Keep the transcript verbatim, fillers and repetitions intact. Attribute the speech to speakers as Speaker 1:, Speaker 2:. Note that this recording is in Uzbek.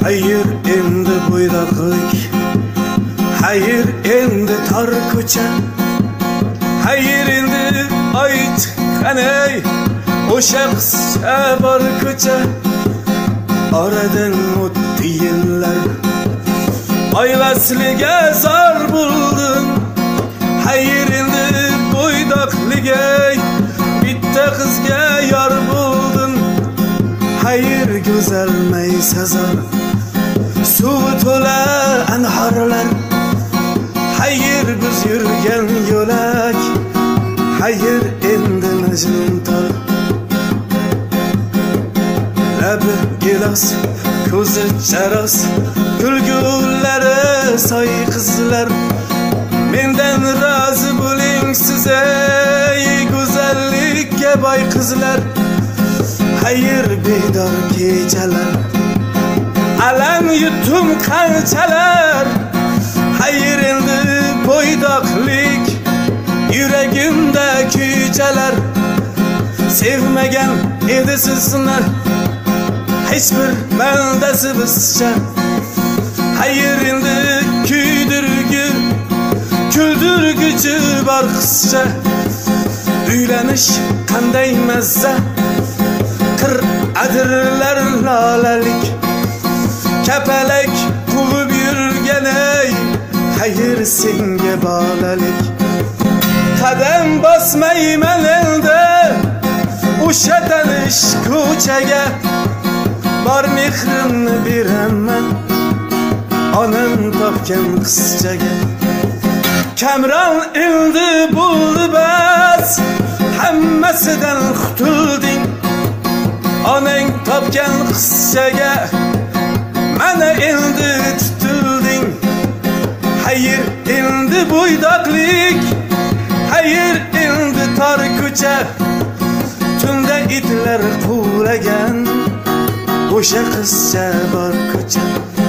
Speaker 1: Hayır endi bo'ydoqlik, hayır endi tor ko'cha, hayır endi ayt qanay o'sha qizcha bor ko'cha. Oradan o'tdi yillar, oilasliga zor bo'ldim. Hayır endi bo'ydoqliga bitta qizga yor bo'ldim. Hayır go'zal maysazor, suvi to'la anhorlar. Hayır biz yurgan yo'lak, hayır endi majnun tor. Labi gilos, ko'zi charos, kulgulari soy qizlar. Mendan rozi bo'ling siz ey go'zallikka boy qizlar. Hayır bedor kechalar, alam yutdim qanchalar. Hayır endi bo'ydoqlik, yuragimda kuychalar. Sevmagan edi sizni hech bir bandasi bizcha. Hayır endi kuydirgi, kuldirguchi bor qizcha. Uylanish qanday mazza, qir adirlar lolalik. Kapalak quvib yurgan ey, hayır senga bolalik. Qadam bosmayman endi o'sha tanish ko'chaga, bor mehrimni beraman onam topgan qizchaga. Kamron endi bo'ldi bas, hammasidan qutulding. Onang topgan qizchaga mana endi tutilding. Hayır endi bo'ydoqlik, hayır endi tor ko'cha. Tunda itlar quvlagan o'sha qizcha bor ko'cha.